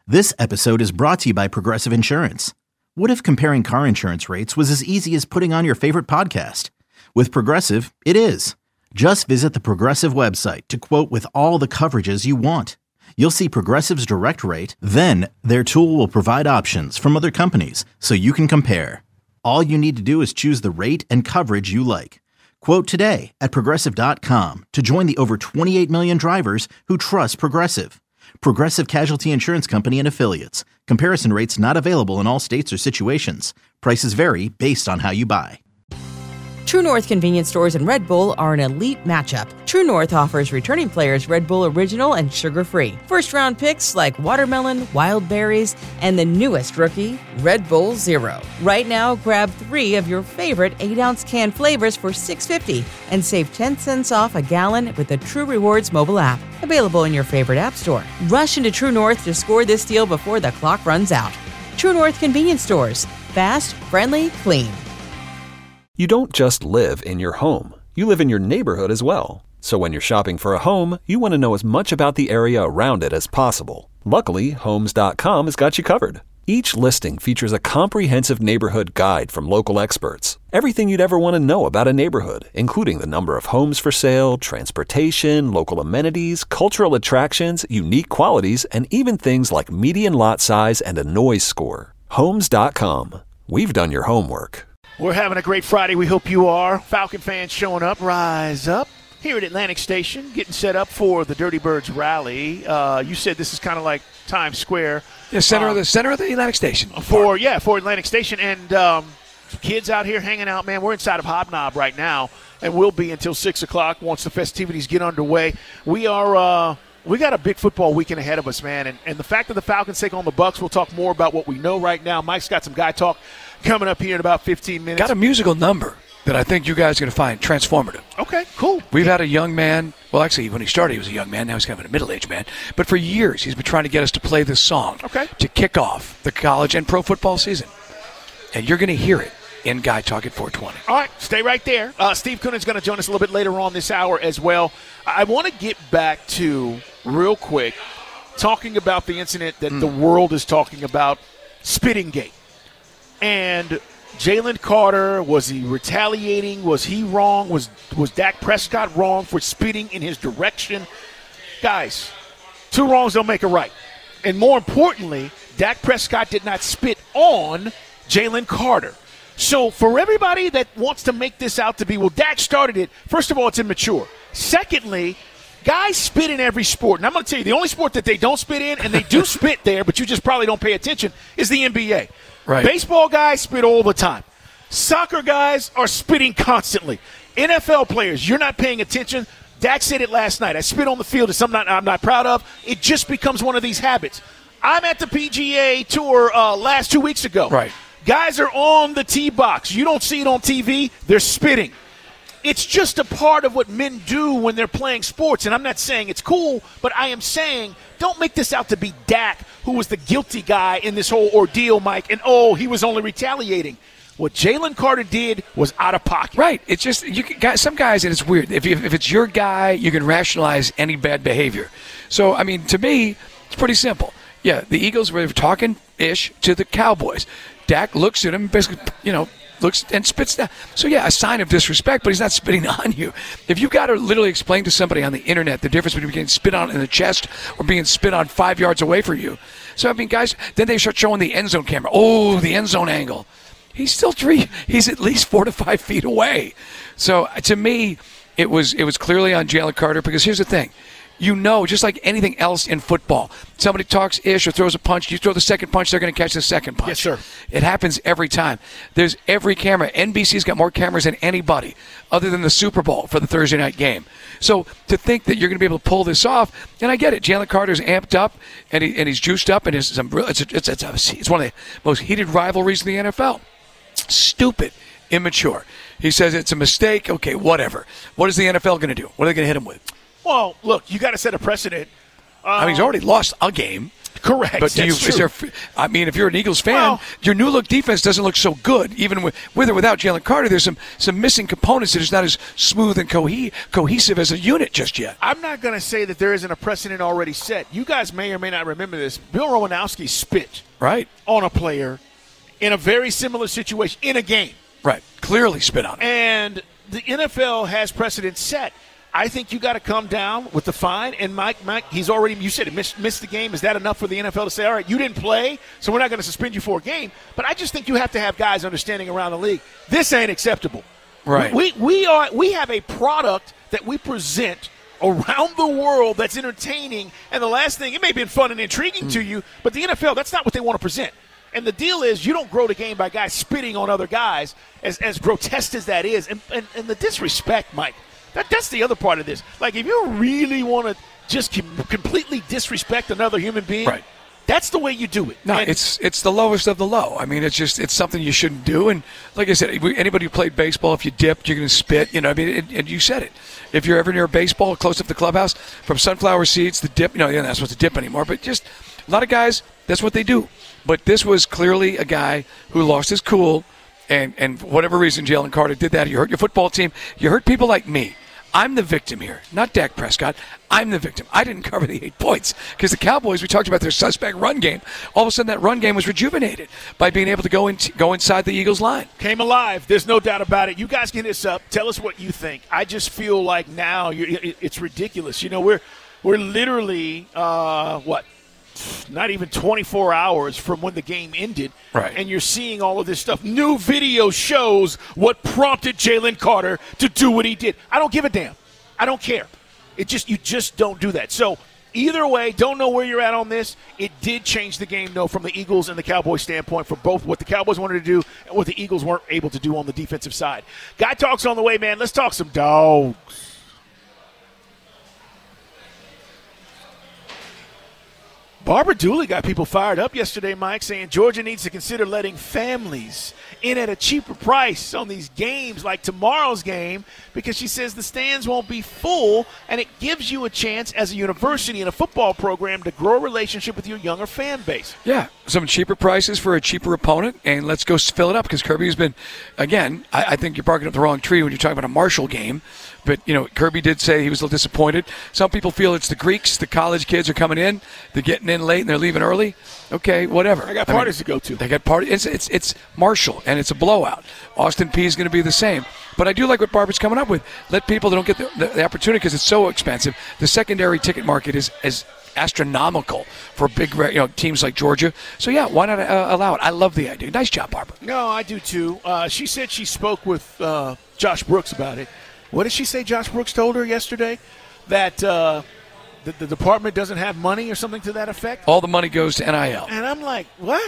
This episode is brought to you by Progressive Insurance. What if comparing car insurance rates was as easy as putting on your favorite podcast? With Progressive, it is. Just visit the Progressive website to quote with all the coverages you want. You'll see Progressive's direct rate, then their tool will provide options from other companies so you can compare. All you need to do is choose the rate and coverage you like. Quote today at Progressive.com to join the over 28 million drivers who trust Progressive. Progressive Casualty Insurance Company and Affiliates. Comparison rates not available in all states or situations. Prices vary based on how you buy. True North convenience stores and Red Bull are an elite matchup. True North offers returning players Red Bull Original and sugar-free. First-round picks like watermelon, wild berries, and the newest rookie, Red Bull Zero. Right now, grab 3 of your favorite 8-ounce can flavors for $6.50 and save 10 cents off a gallon with the True Rewards mobile app. Available in your favorite app store. Rush into True North to score this deal before the clock runs out. True North convenience stores. Fast, friendly, clean. You don't just live in your home. You live in your neighborhood as well. So when you're shopping for a home, you want to know as much about the area around it as possible. Luckily, Homes.com has got you covered. Each listing features a comprehensive neighborhood guide from local experts. Everything you'd ever want to know about a neighborhood, including the number of homes for sale, transportation, local amenities, cultural attractions, unique qualities, and even things like median lot size and a noise score. Homes.com. We've done your homework. We're having a great Friday. We hope you are. Falcon fans showing up. Rise up. Here at Atlantic Station, getting set up for the Dirty Birds rally. You said this is kind of like Times Square. The center of the Atlantic Station. For Atlantic Station. And kids out here hanging out, man. We're inside of Hobnob right now, and we'll be until 6 o'clock once the festivities get underway. We got a big football weekend ahead of us, man. And the fact that the Falcons take on the Bucs, we'll talk more about what we know right now. Mike's got some guy talk coming up here in about 15 minutes. Got a musical number that I think you guys are going to find transformative. Okay, cool. We've had a young man. Well, actually, when he started, he was a young man. Now he's kind of a middle-aged man. But for years, he's been trying to get us to play this song to kick off the college and pro football season. And you're going to hear it in Guy Talk at 420. All right, stay right there. Steve Coonan's going to join us a little bit later on this hour as well. I want to get back to, real quick, talking about the incident that the world is talking about, Spitting Gate. And Jalen Carter, was he retaliating? Was he wrong? Was Dak Prescott wrong for spitting in his direction? Guys, 2 wrongs don't make a right. And more importantly, Dak Prescott did not spit on Jalen Carter. So for everybody that wants to make this out to be, well, Dak started it, first of all, it's immature. Secondly, guys spit in every sport. And I'm going to tell you, the only sport that they don't spit in, and they do spit there, but you just probably don't pay attention, is the NBA. Right. Baseball guys spit all the time. Soccer guys are spitting constantly. NFL players, you're not paying attention. Dak said it last night. I spit on the field. It's something I'm not proud of. It just becomes one of these habits. I'm at the PGA Tour last 2 weeks ago. Right. Guys are on the tee box. You don't see it on TV. They're spitting. It's just a part of what men do when they're playing sports. And I'm not saying it's cool, but I am saying don't make this out to be Dak, who was the guilty guy in this whole ordeal, Mike, and, he was only retaliating. What Jalen Carter did was out of pocket. Right. It's just some guys, and it's weird. If it's your guy, you can rationalize any bad behavior. So, I mean, to me, it's pretty simple. Yeah, the Eagles were talking-ish to the Cowboys. Dak looks at him, basically, looks and spits down. So, yeah, a sign of disrespect, but he's not spitting on you. If you've got to literally explain to somebody on the internet the difference between getting spit on in the chest or being spit on 5 yards away from you. So, I mean, guys, then they start showing the end zone camera. Oh, the end zone angle. He's still he's at least 4 to 5 feet away. So, to me, it was clearly on Jalen Carter because here's the thing. Just like anything else in football, somebody talks ish or throws a punch, you throw the second punch, they're going to catch the second punch. Yes, sir. It happens every time. There's every camera. NBC's got more cameras than anybody other than the Super Bowl for the Thursday night game. So to think that you're going to be able to pull this off, and I get it. Jalen Carter's amped up and he's juiced up, and it's one of the most heated rivalries in the NFL. Stupid, immature. He says it's a mistake. Okay, whatever. What is the NFL going to do? What are they going to hit him with? Well, look, you got to set a precedent. He's already lost a game. Correct. But if you're an Eagles fan, your new look defense doesn't look so good. Even with or without Jalen Carter, there's some missing components that is not as smooth and cohesive as a unit just yet. I'm not going to say that there isn't a precedent already set. You guys may or may not remember this. Bill Romanowski spit on a player in a very similar situation in a game. Right. Clearly spit on him. And the NFL has precedent set. I think you got to come down with the fine. And Mike, he's already, you said he missed the game. Is that enough for the NFL to say, all right, you didn't play, so we're not going to suspend you for a game? But I just think you have to have guys understanding around the league. This ain't acceptable. Right. We have a product that we present around the world that's entertaining. And the last thing, it may have been fun and intriguing to you, but the NFL, that's not what they want to present. And the deal is you don't grow the game by guys spitting on other guys, as grotesque as that is. And the disrespect, Mike. That's the other part of this. Like, if you really want to just completely disrespect another human being, that's the way you do it. No, it's the lowest of the low. I mean, it's something you shouldn't do. And like I said, anybody who played baseball, if you dipped, you're going to spit. You know, I mean, and you said it. If you're ever near a baseball, close up the clubhouse, from sunflower seeds to dip, you're not supposed to dip anymore. But just a lot of guys, that's what they do. But this was clearly a guy who lost his cool, and for whatever reason, Jalen Carter did that. You hurt your football team. You hurt people like me. I'm the victim here, not Dak Prescott. I'm the victim. I didn't cover the 8 points because the Cowboys, we talked about their suspect run game. All of a sudden, that run game was rejuvenated by being able to go inside the Eagles' line. Came alive. There's no doubt about it. You guys can hit us up. Tell us what you think. I just feel like now it's ridiculous. You know, we're literally, not even 24 hours from when the game ended, and you're seeing all of this stuff. New video shows what prompted Jalen Carter to do what he did. I don't give a damn. I don't care. You just don't do that. So either way, don't know where you're at on this. It did change the game, though, from the Eagles and the Cowboys standpoint, for both what the Cowboys wanted to do and what the Eagles weren't able to do on the defensive side. Guy Talk's on the way, man. Let's talk some dogs. Barbara Dooley got people fired up yesterday, Mike, saying Georgia needs to consider letting families in at a cheaper price on these games like tomorrow's game, because she says the stands won't be full, and it gives you a chance as a university and a football program to grow a relationship with your younger fan base. Yeah, some cheaper prices for a cheaper opponent, and let's go fill it up, because Kirby's been, again, I think you're barking up the wrong tree when you're talking about a Marshall game. But, Kirby did say he was a little disappointed. Some people feel it's the Greeks. The college kids are coming in. They're getting in late and they're leaving early. Okay, whatever. I got parties to go to. They got parties. It's Marshall, and it's a blowout. Austin Peay is going to be the same. But I do like what Barbara's coming up with. Let people that don't get the opportunity because it's so expensive. The secondary ticket market is astronomical for big teams like Georgia. So, yeah, why not allow it? I love the idea. Nice job, Barbara. No, I do, too. She said she spoke with Josh Brooks about it. What did she say Josh Brooks told her yesterday? That the department doesn't have money or something to that effect? All the money goes to NIL. And I'm like, what?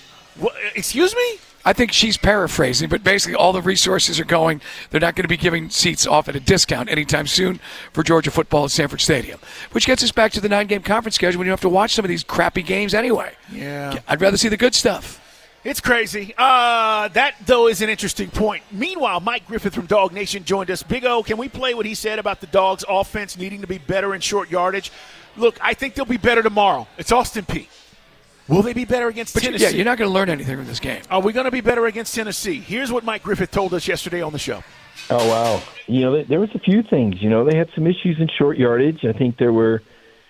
Excuse me? I think she's paraphrasing, but basically all the resources are going. They're not going to be giving seats off at a discount anytime soon for Georgia football at Sanford Stadium. Which gets us back to the 9-game conference schedule when you have to watch some of these crappy games anyway. Yeah. I'd rather see the good stuff. It's crazy. That, though, is an interesting point. Meanwhile, Mike Griffith from Dog Nation joined us. Big O, can we play what he said about the Dogs' offense needing to be better in short yardage? Look, I think they'll be better tomorrow. It's Austin Peay. Will they be better against Tennessee? Yeah, you're not going to learn anything from this game. Are we going to be better against Tennessee? Here's what Mike Griffith told us yesterday on the show. Oh, wow. There was a few things. They had some issues in short yardage. I think there were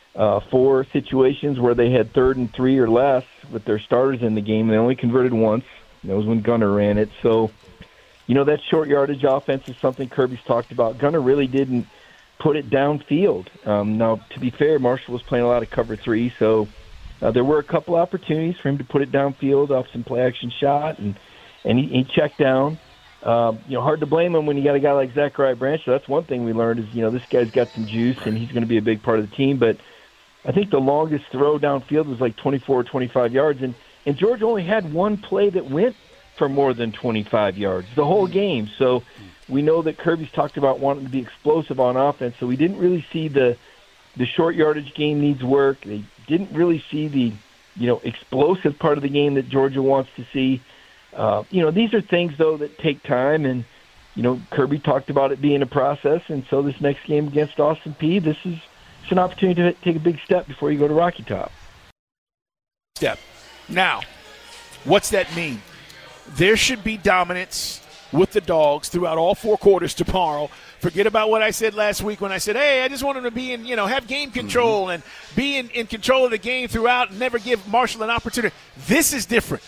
4 situations where they had 3rd and 3 or less with their starters in the game. They only converted once. That was when Gunner ran it. So, that short yardage offense is something Kirby's talked about. Gunner really didn't put it downfield. Now, to be fair, Marshall was playing a lot of cover 3, so there were a couple opportunities for him to put it downfield off some play-action shot, and he checked down. Hard to blame him when you got a guy like Zachariah Branch. So that's one thing we learned is, this guy's got some juice, and he's going to be a big part of the team. But I think the longest throw downfield was like 24 or 25 yards, and Georgia only had one play that went for more than 25 yards the whole game. So we know that Kirby's talked about wanting to be explosive on offense, so we didn't really see the short yardage game needs work. They didn't really see the explosive part of the game that Georgia wants to see. These are things, though, that take time, and Kirby talked about it being a process, and so this next game against Austin Peay, it's an opportunity to take a big step before you go to Rocky Top. step. Now, what's that mean? There should be dominance with the Dogs throughout all 4 quarters tomorrow. Forget about what I said last week when I said, hey, I just want them to be in, have game control and be in control of the game throughout and never give Marshall an opportunity. This is different.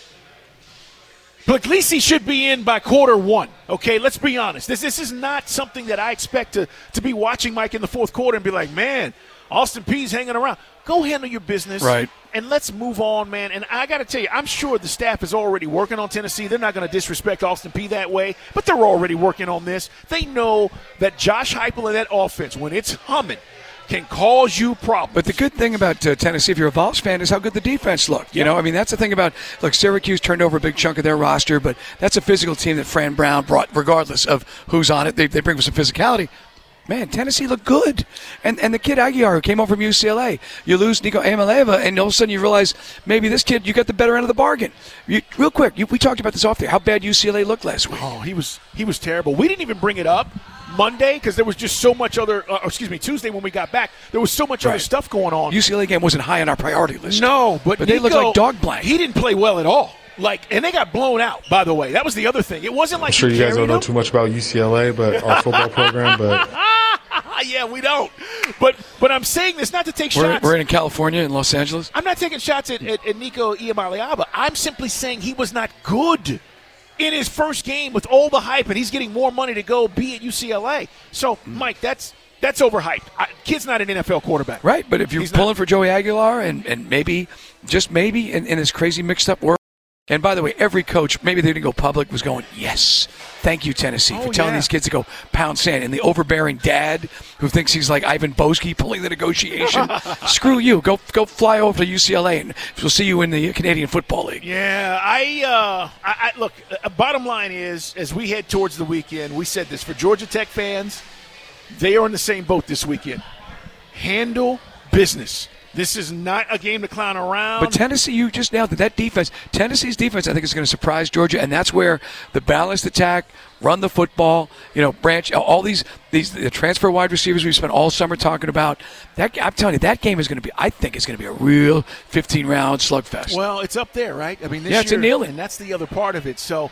Puglisi should be in by quarter 1. Okay, let's be honest. This is not something that I expect to be watching Mike in the fourth quarter and be like, man, Austin Peay's hanging around. Go handle your business. Right. And let's move on, man. And I got to tell you, I'm sure the staff is already working on Tennessee. They're not going to disrespect Austin Peay that way, but they're already working on this. They know that Josh Heupel and that offense, when it's humming, can cause you problems. But the good thing about Tennessee, if you're a Vols fan, is how good the defense looked. You know, I mean, that's the thing about, look, Syracuse turned over a big chunk of their roster, but that's a physical team that Fran Brown brought, regardless of who's on it. They bring some physicality. Man, Tennessee looked good. And the kid Aguiar, who came over from UCLA, you lose Nico Amaleva, and all of a sudden you realize maybe this kid, you got the better end of the bargain. Real quick, we talked about this off there, how bad UCLA looked last week. Oh, he was terrible. We didn't even bring it up Monday because there was just so much other Tuesday when we got back, there was so much other stuff going on. UCLA game wasn't high on our priority list. No, but they looked like dog blank. He didn't play well at all. And they got blown out, by the way. That was the other thing. It wasn't like I'm sure you guys don't know too much about UCLA, but our football program, but yeah, we don't. But I'm saying this not to take shots. We're in California, in Los Angeles. I'm not taking shots at Nico Iamaleava. I'm simply saying he was not good in his first game with all the hype, and he's getting more money to go be at UCLA. So, Mike, that's overhyped. Kid's not an NFL quarterback. Right, but if you're pulling for Joey Aguilar and maybe, just maybe, in this crazy mixed-up world, and by the way, every coach, maybe they didn't go public, was going, yes, thank you, Tennessee, for telling these kids to go pound sand. And the overbearing dad who thinks he's like Ivan Boesky pulling the negotiation, screw you. Go fly over to UCLA, and we'll see you in the Canadian Football League. Yeah, I look, bottom line is, as we head towards the weekend, we said this, for Georgia Tech fans, they are in the same boat this weekend. Handle business. This is not a game to clown around. But Tennessee, you just nailed it. That defense, Tennessee's defense, I think is going to surprise Georgia, and that's where the balanced attack, run the football, branch, all the transfer wide receivers we've spent all summer talking about. That, I'm telling you, that game is going to be, I think it's going to be a real 15-round slugfest. Well, it's up there, right? I mean, this year, it's a kneeling. And that's the other part of it. So,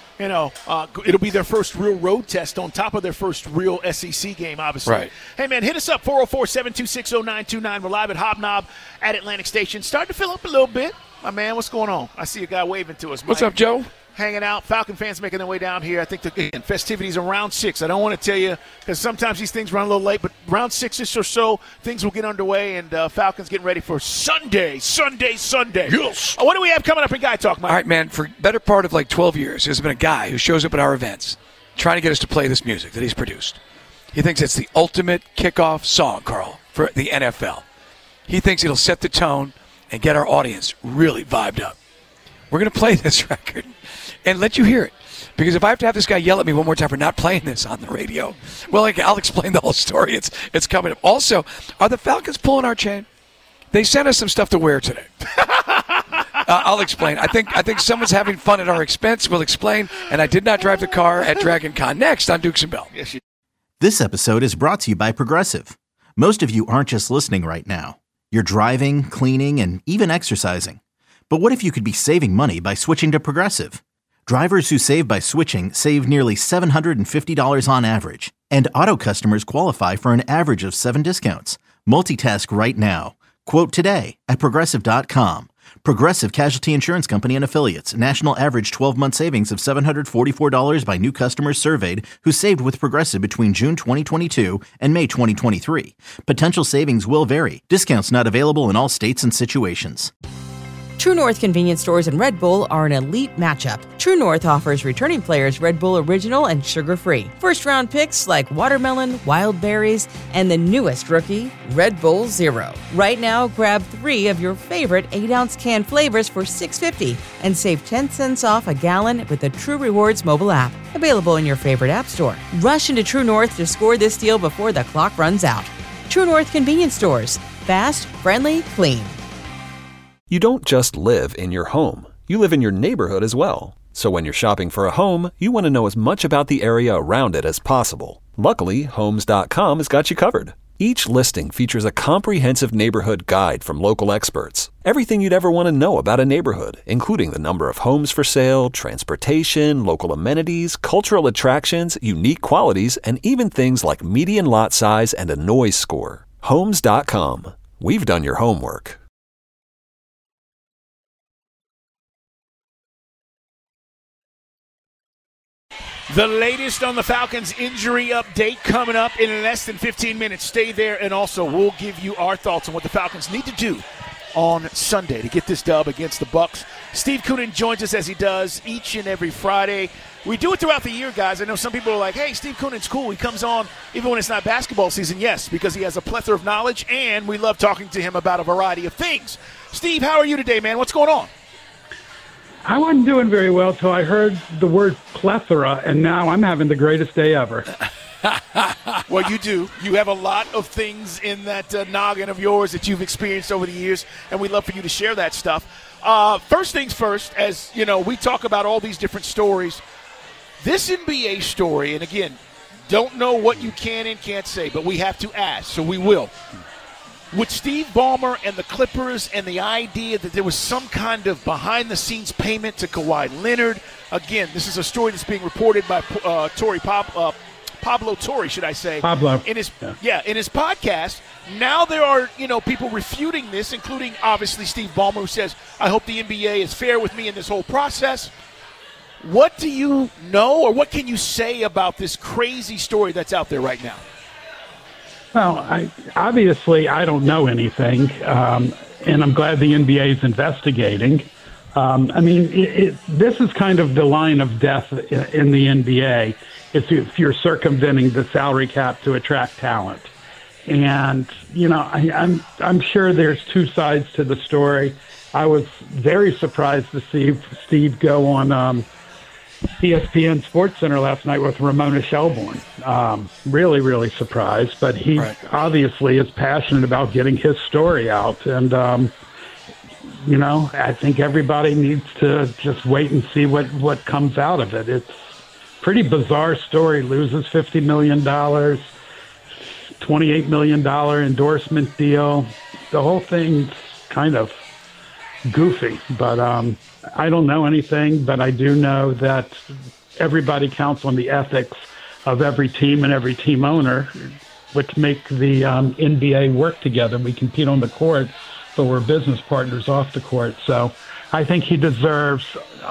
it'll be their first real road test on top of their first real SEC game, obviously. Right. Hey, man, hit us up, 404-726-0929. We're live at Hobnob at Atlantic Station. Starting to fill up a little bit. My man, what's going on? I see a guy waving to us. What's Mike. up, Joe? Hanging out. Falcon fans making their way down here. I think the festivities are round 6. I don't want to tell you because sometimes these things run a little late, but round 6-ish or so, things will get underway, and Falcons getting ready for Sunday. Yes. What do we have coming up in Guy Talk, Mike? All right, man, for better part of like 12 years, there's been a guy who shows up at our events trying to get us to play this music that he's produced. He thinks it's the ultimate kickoff song, Carl, for the NFL. He thinks it'll set the tone and get our audience really vibed up. We're going to play this record and let you hear it. Because if I have to have this guy yell at me one more time for not playing this on the radio, well, I'll explain the whole story. It's coming up. Also, are the Falcons pulling our chain? They sent us some stuff to wear today. I'll explain. I think someone's having fun at our expense. We'll explain. And I did not drive the car at Dragon Con. Next on Dukes and Bell. This episode is brought to you by Progressive. Most of you aren't just listening right now. You're driving, cleaning, and even exercising. But what if you could be saving money by switching to Progressive? Drivers who save by switching save nearly $750 on average. And auto customers qualify for an average of 7 discounts. Multitask right now. Quote today at Progressive.com. Progressive Casualty Insurance Company and Affiliates. National average 12-month savings of $744 by new customers surveyed who saved with Progressive between June 2022 and May 2023. Potential savings will vary. Discounts not available in all states and situations. True North convenience stores and Red Bull are an elite matchup. True North offers returning players Red Bull Original and sugar-free. First-round picks like watermelon, wild berries, and the newest rookie, Red Bull Zero. Right now, grab 3 of your favorite 8-ounce can flavors for $6.50 and save 10 cents off a gallon with the True Rewards mobile app. Available in your favorite app store. Rush into True North to score this deal before the clock runs out. True North convenience stores. Fast, friendly, clean. You don't just live in your home. You live in your neighborhood as well. So when you're shopping for a home, you want to know as much about the area around it as possible. Luckily, Homes.com has got you covered. Each listing features a comprehensive neighborhood guide from local experts. Everything you'd ever want to know about a neighborhood, including the number of homes for sale, transportation, local amenities, cultural attractions, unique qualities, and even things like median lot size and a noise score. Homes.com. We've done your homework. The latest on the Falcons injury update coming up in less than 15 minutes. Stay there, and also we'll give you our thoughts on what the Falcons need to do on Sunday to get this dub against the Bucs. Steve Koonin joins us as he does each and every Friday. We do it throughout the year, guys. I know some people are like, hey, Steve Koonin's cool. He comes on even when it's not basketball season. Yes, because he has a plethora of knowledge, and we love talking to him about a variety of things. Steve, how are you today, man? What's going on? I wasn't doing very well till I heard the word plethora, and now I'm having the greatest day ever. Well, you do. You have a lot of things in that noggin of yours that you've experienced over the years, and we'd love for you to share that stuff. First things first, as you know, we talk about all these different stories. This NBA story, and again, don't know what you can and can't say, but we have to ask, so we will. With Steve Ballmer and the Clippers and the idea that there was some kind of behind-the-scenes payment to Kawhi Leonard. Again, this is a story that's being reported by Pablo Torre, should I say. Pablo. In his podcast. Now there are, people refuting this, including, obviously, Steve Ballmer, who says, I hope the NBA is fair with me in this whole process. What do you know, or what can you say about this crazy story that's out there right now? Well, I don't know anything, and I'm glad the NBA is investigating. This is kind of the line of death in the NBA, if you're circumventing the salary cap to attract talent. And, I'm sure there's two sides to the story. I was very surprised to see Steve go on ESPN SportsCenter last night with Ramona Shelburne. Really, really surprised. But he obviously is passionate about getting his story out. And, I think everybody needs to just wait and see what comes out of it. It's a pretty bizarre story. Loses $50 million, $28 million endorsement deal. The whole thing's kind of goofy, but I don't know anything, but I do know that everybody counts on the ethics of every team and every team owner, which make the NBA work together. We compete on the court, but we're business partners off the court. So I think he deserves,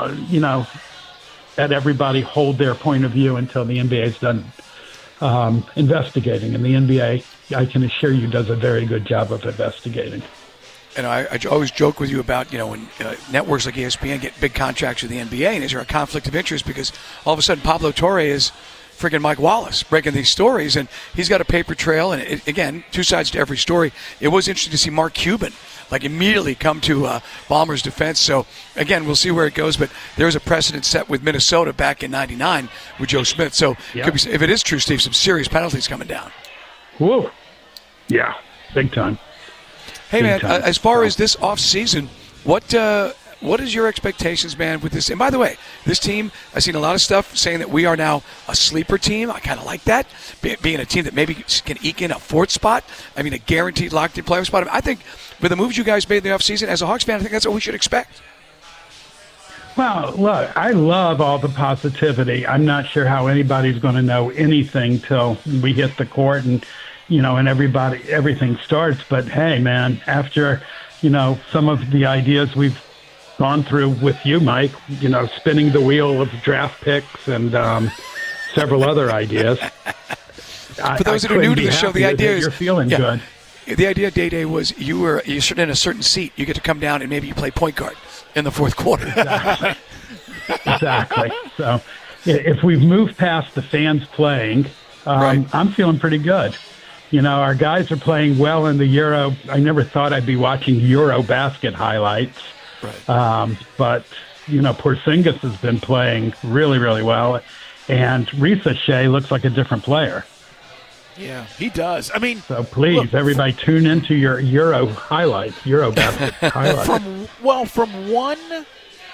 that everybody hold their point of view until the NBA is done investigating. And the NBA, I can assure you, does a very good job of investigating. And I always joke with you about, when networks like ESPN get big contracts with the NBA, and is there a conflict of interest because all of a sudden Pablo Torre is freaking Mike Wallace breaking these stories, and he's got a paper trail, and again, two sides to every story. It was interesting to see Mark Cuban immediately come to Ballmer's defense. So, again, we'll see where it goes, but there was a precedent set with Minnesota back in '99 with Joe Smith. So, could be, if it is true, Steve, some serious penalties coming down. Whoa. Yeah, big time. Hey, man, as far as this offseason, what is your expectations, man, with this? And by the way, this team, I've seen a lot of stuff saying that we are now a sleeper team. I kind of like that, being a team that maybe can eke in a fourth spot. A guaranteed locked-in playoff spot. I think with the moves you guys made in the offseason, as a Hawks fan, I think that's what we should expect. Well, look, I love all the positivity. I'm not sure how anybody's going to know anything till we hit the court and and everything starts. But hey, man, after, some of the ideas we've gone through with you, Mike, spinning the wheel of draft picks and several other ideas. For those that are new to the show, the idea is you're feeling good. The idea, Day-Day, was you're in a certain seat. You get to come down and maybe you play point guard in the fourth quarter. Exactly. So if we've moved past the fans playing, I'm feeling pretty good. Our guys are playing well in the Euro. I never thought I'd be watching Euro basket highlights. Right. But, Porzingis has been playing really, really well. And Risa Shea looks like a different player. Yeah, he does. So please, everybody tune into your Euro highlights, Euro basket highlights. From one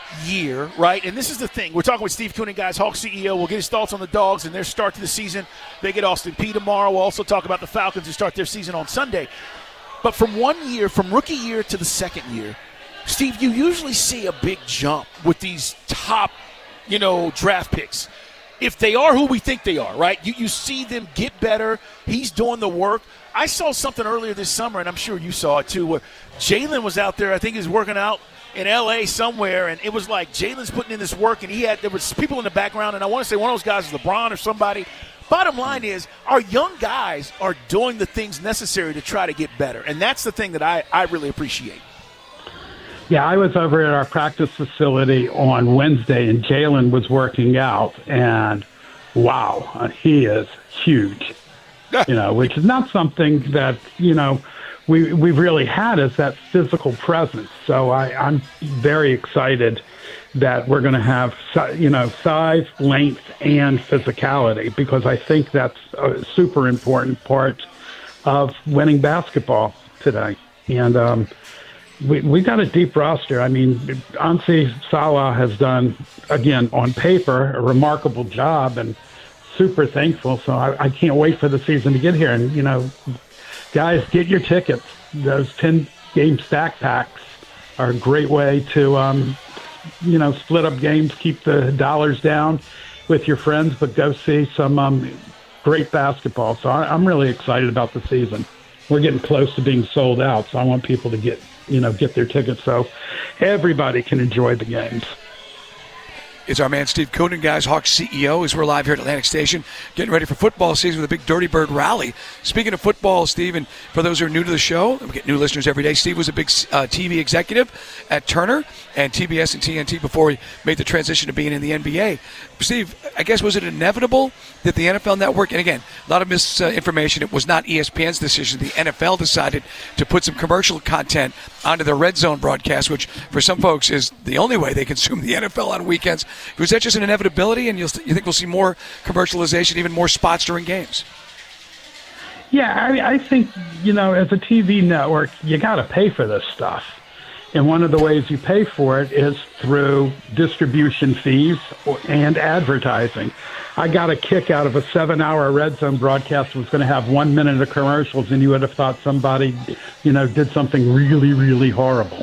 year, right? And this is the thing. We're talking with Steve Koonin, guys, Hawks CEO. We'll get his thoughts on the Dogs and their start to the season. They get Austin Peay tomorrow. We'll also talk about the Falcons who start their season on Sunday. But from one year, from rookie year to the second year, Steve, you usually see a big jump with these top, draft picks. If they are who we think they are, right? You see them get better. He's doing the work. I saw something earlier this summer, and I'm sure you saw it too, where Jalen was out there. I think he was working out in L.A. somewhere, and it was like Jalen's putting in this work, and there was people in the background, and I want to say one of those guys is LeBron or somebody. Bottom line is our young guys are doing the things necessary to try to get better, and that's the thing that I really appreciate. Yeah, I was over at our practice facility on Wednesday, and Jalen was working out, and wow, he is huge, which is not something that, we've really had is that physical presence. So I'm very excited that we're going to have, size, length, and physicality, because I think that's a super important part of winning basketball today. And we got a deep roster. I mean, Ansi Salah has done, again, on paper, a remarkable job, and super thankful. So I can't wait for the season to get here. And, guys, get your tickets. Those 10-game stack packs are a great way to, split up games, keep the dollars down with your friends, but go see some great basketball. So I'm really excited about the season. We're getting close to being sold out, so I want people to get their tickets so everybody can enjoy the games. It's our man Steve Koonin, guys, Hawks CEO, as we're live here at Atlantic Station, getting ready for football season with a big Dirty Bird rally. Speaking of football, Steve, and for those who are new to the show, we get new listeners every day. Steve was a big TV executive at Turner and TBS and TNT before he made the transition to being in the NBA. Steve, I guess, was it inevitable that the NFL Network, and again, a lot of misinformation, it was not ESPN's decision. The NFL decided to put some commercial content onto their Red Zone broadcast, which for some folks is the only way they consume the NFL on weekends. Was that just an inevitability, and you think we'll see more commercialization, even more spots during games? Yeah, I think, as a TV network, you got to pay for this stuff. And one of the ways you pay for it is through distribution fees and advertising. I got a kick out of a 7-hour Red Zone broadcast that was going to have 1 minute of commercials, and you would have thought somebody, did something really, really horrible.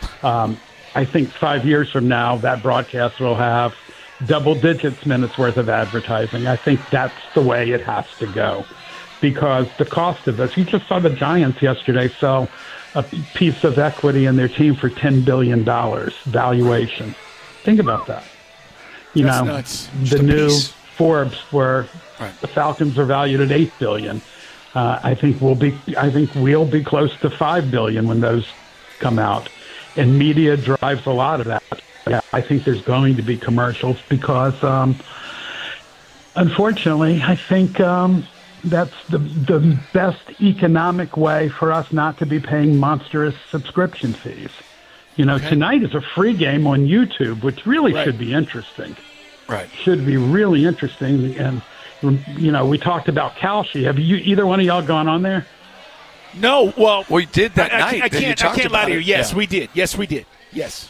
I think 5 years from now, that broadcast will have double digits minutes worth of advertising. I think that's the way it has to go, because the cost of this, you just saw the Giants yesterday sell a piece of equity in their team for $10 billion valuation. Think about that. That's nuts. The new Forbes, where the Falcons are valued at $8 billion. I think we'll be close to $5 billion when those come out. And media drives a lot of that. Yeah, I think there's going to be commercials because, unfortunately, I think that's the best economic way for us not to be paying monstrous subscription fees. Tonight is a free game on YouTube, which really should be interesting. Right. Should be really interesting. And, we talked about Kalshi. Have either one of y'all gone on there? No, well, we did that night. I can't lie to you. Yes, we did. Yes, we did. Yes.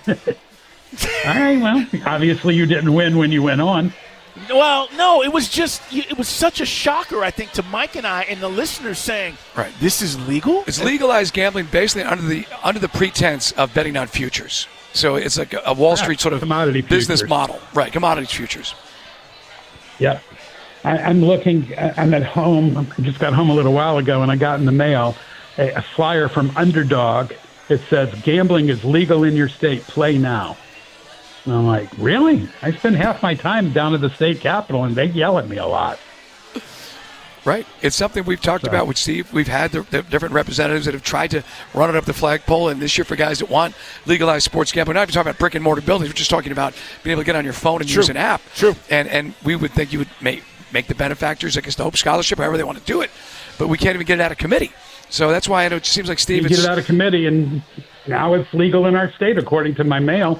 All right. Well, obviously you didn't win when you went on. Well, no, it was such a shocker, I think, to Mike and I and the listeners saying, "Right, this is legal." It's legalized gambling, basically under the pretense of betting on futures. So it's like a Wall Street sort of commodity business futures. model, right? Commodity futures. Yep. I'm looking. I'm at home. I just got home a little while ago, and I got in the mail a flyer from Underdog. It says, "Gambling is legal in your state. Play now." And I'm like, really? I spend half my time down at the state capitol, and they yell at me a lot. Right. It's something we've talked about with Steve. We've had the different representatives that have tried to run it up the flagpole, and this year for guys that want legalized sports gambling. We're not even talking about brick-and-mortar buildings. We're just talking about being able to get on your phone and use an app. True. And we would think you would make the benefactors, I guess, the Hope Scholarship, however they want to do it. But we can't even get it out of committee. So that's why I know it seems like Steve... You get it out of committee, and now it's legal in our state, according to my mail.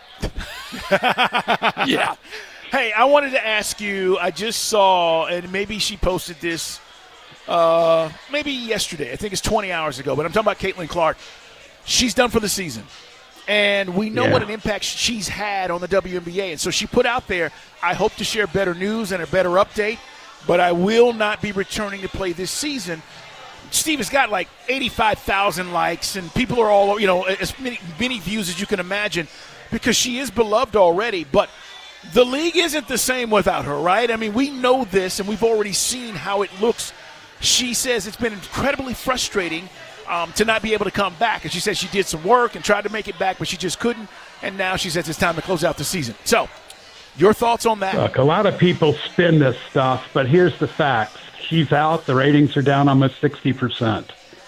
Yeah. Hey, I wanted to ask you, I just saw, and maybe she posted this maybe yesterday. I think it's 20 hours ago, but I'm talking about Caitlin Clark. She's done for the season. And we know what an impact she's had on the WNBA. And so she put out there, I hope to share better news and a better update, but I will not be returning to play this season. Steve has got like 85,000 likes, and people are all, as many views as you can imagine, because she is beloved already. But the league isn't the same without her, right? I mean, we know this, and we've already seen how it looks. She says it's been incredibly frustrating to not be able to come back. And she says she did some work and tried to make it back, but she just couldn't. And now she says it's time to close out the season. So, your thoughts on that? Look, a lot of people spin this stuff, but here's the facts. She's out. The ratings are down almost 60%.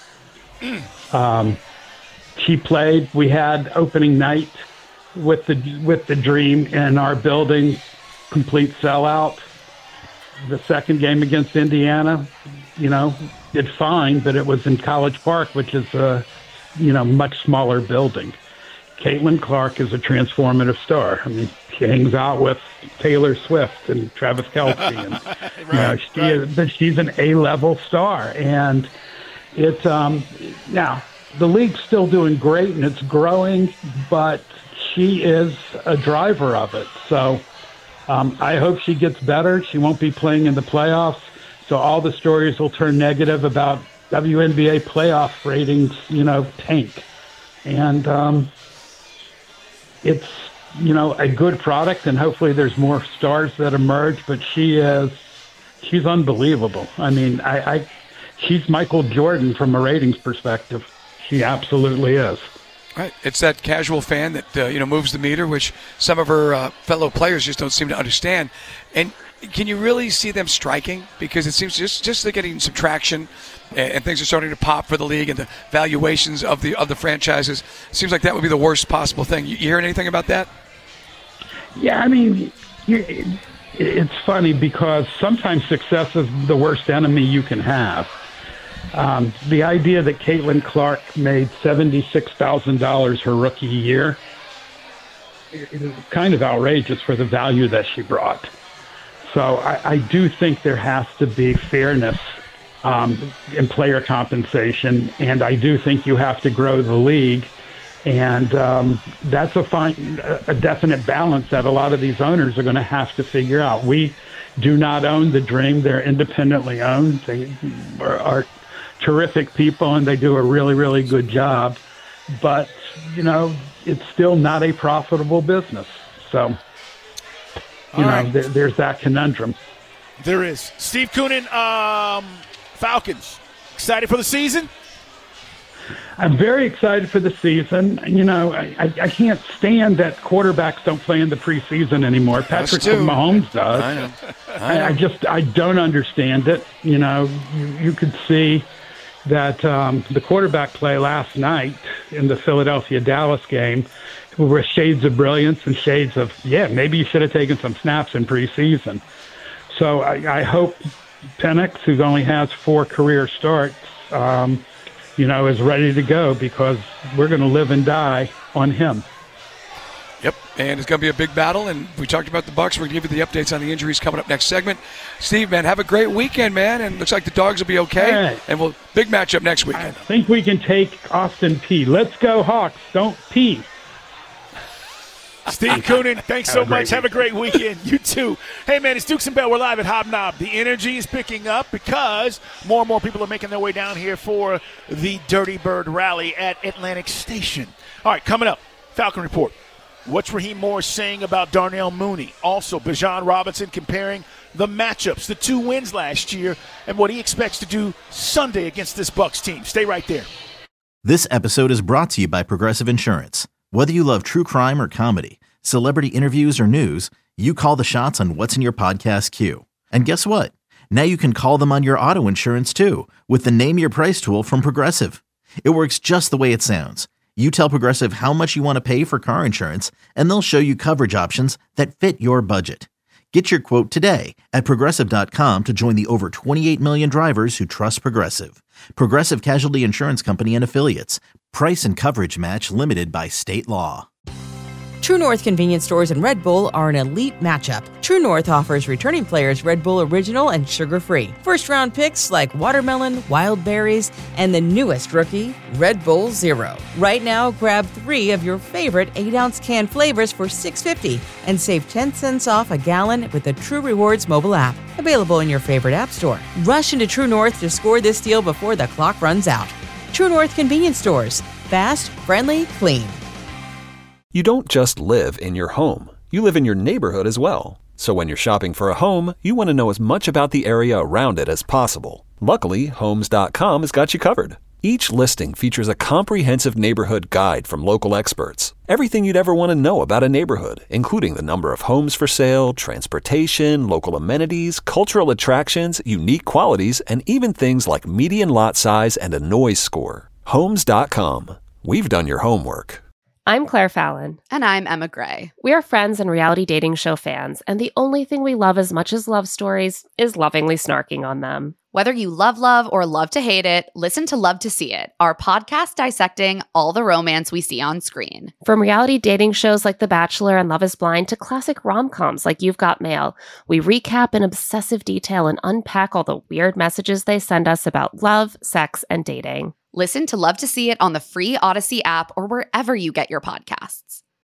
She played. We had opening night with the Dream in our building, complete sellout. The second game against Indiana, did fine, but it was in College Park, which is a, much smaller building. Caitlin Clark is a transformative star. I mean, she hangs out with Taylor Swift and Travis Kelce, and she's an A-level star. And it's now the league's still doing great and it's growing, but she is a driver of it. So I hope she gets better. She won't be playing in the playoffs, so all the stories will turn negative about WNBA playoff ratings, tank. And it's, a good product, and hopefully there's more stars that emerge, but she's unbelievable. I mean, she's Michael Jordan from a ratings perspective. She absolutely is. Right. It's that casual fan that, moves the meter, which some of her fellow players just don't seem to understand. And can you really see them striking? Because it seems just they're getting some traction and things are starting to pop for the league and the valuations of the franchises. It seems like that would be the worst possible thing. You hearing anything about that? Yeah, I mean, it's funny because sometimes success is the worst enemy you can have. The idea that Caitlin Clark made $76,000 her rookie year is kind of outrageous for the value that she brought. So I do think there has to be fairness in player compensation, and I do think you have to grow the league. And that's a definite balance that a lot of these owners are going to have to figure out. We do not own the Dream. They're independently owned. They are terrific people, and they do a really, really good job. But, it's still not a profitable business. So, there's that conundrum. There is. Steve Koonin, Falcons, excited for the season? I'm very excited for the season. I can't stand that quarterbacks don't play in the preseason anymore. Patrick Mahomes does. I know. I don't understand it. You could see that the quarterback play last night in the Philadelphia-Dallas game were shades of brilliance and shades of, maybe you should have taken some snaps in preseason. So I hope Penix, who only has 4 career starts, is ready to go, because we're going to live and die on him. Yep, and it's going to be a big battle, and we talked about the Bucs. We're going to give you the updates on the injuries coming up next segment. Steve, man, have a great weekend, man, and looks like the Dogs will be okay, right. And big matchup next weekend. I think we can take Austin Peay. Let's go Hawks, don't pee. Steve Koonin, thanks so much. Have a great weekend. You too. Hey, man, it's Dukes and Bell. We're live at Hobnob. The energy is picking up because more and more people are making their way down here for the Dirty Bird Rally at Atlantic Station. All right, coming up, Falcon Report. What's Raheem Morris saying about Darnell Mooney? Also, Bijan Robinson comparing the matchups, the 2 wins last year, and what he expects to do Sunday against this Bucs team. Stay right there. This episode is brought to you by Progressive Insurance. Whether you love true crime or comedy, celebrity interviews or news, you call the shots on what's in your podcast queue. And guess what? Now you can call them on your auto insurance too with the Name Your Price tool from Progressive. It works just the way it sounds. You tell Progressive how much you want to pay for car insurance, and they'll show you coverage options that fit your budget. Get your quote today at Progressive.com to join the over 28 million drivers who trust Progressive. Progressive Casualty Insurance Company and Affiliates. Price and coverage match limited by state law. True North convenience stores and Red Bull are an elite matchup. True North offers returning players Red Bull Original and sugar-free. First-round picks like watermelon, wild berries, and the newest rookie, Red Bull Zero. Right now, grab 3 of your favorite 8-ounce can flavors for $6.50 and save 10 cents off a gallon with the True Rewards mobile app. Available in your favorite app store. Rush into True North to score this deal before the clock runs out. True North convenience stores. Fast, friendly, clean. You don't just live in your home. You live in your neighborhood as well. So when you're shopping for a home, you want to know as much about the area around it as possible. Luckily, Homes.com has got you covered. Each listing features a comprehensive neighborhood guide from local experts. Everything you'd ever want to know about a neighborhood, including the number of homes for sale, transportation, local amenities, cultural attractions, unique qualities, and even things like median lot size and a noise score. Homes.com. We've done your homework. I'm Claire Fallon. And I'm Emma Gray. We are friends and reality dating show fans, and the only thing we love as much as love stories is lovingly snarking on them. Whether you love or love to hate it, listen to Love to See It, our podcast dissecting all the romance we see on screen. From reality dating shows like The Bachelor and Love is Blind to classic rom-coms like You've Got Mail, we recap in obsessive detail and unpack all the weird messages they send us about love, sex, and dating. Listen to Love to See It on the free Odyssey app or wherever you get your podcasts.